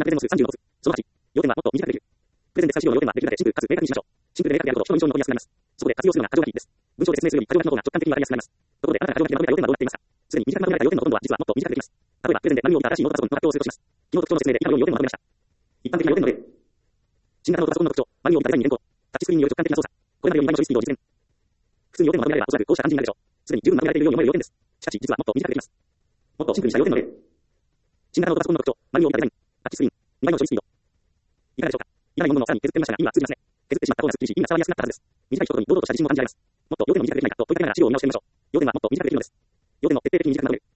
的なプレゼンの数35の図。その8、要点はもっと短くできる。プレゼンで最終の要点はできるだけシンプルかつ明確にしましょう。シンプルで明確であるほど人の印象に残りやすくなります。そこで活用するのが箇条書きです。文章で説明するより箇条書きの方が直感的にわかりやすくなります。ところで、あなたが箇条書きでまとめた要点はどうなっていますか？すでに短くまとめられた要点のほとんどは実はもっと短くできます。例えば、プレゼンで何を見た新しいノートパソコンの発表をするとします。昨日特徴の説明で以下の要点をまとめました。一般的な要点の例。新型ノートパソコンの特徴、何を見たデザインに変更。タッチスクリーンによる直感的な操作。これまでより2倍の処理スピードを実現。複数の要点をまとめられればおそらくこうした感じになるでしょう。すでに十分まとめられているように思える要点です。しかし、実はもっと短くできます。もっとシンプルにした要点の例。新型ノートパソコンの特徴、何を見たデザイン。タッチスクリーン、2倍の処理スピード。いかがでしょうか？いらないものをさらに削ってみましたが、今は通じますね。削ってしまった方がすっきりし、意味が伝わりやすくなったはずです。短い一言に堂々とした自信も感じられます。もっと要点を短くできないかと問いかけながら資料を見直してみましょう。要点はもっと短くできるのです。要点の徹底的に短くまとめる。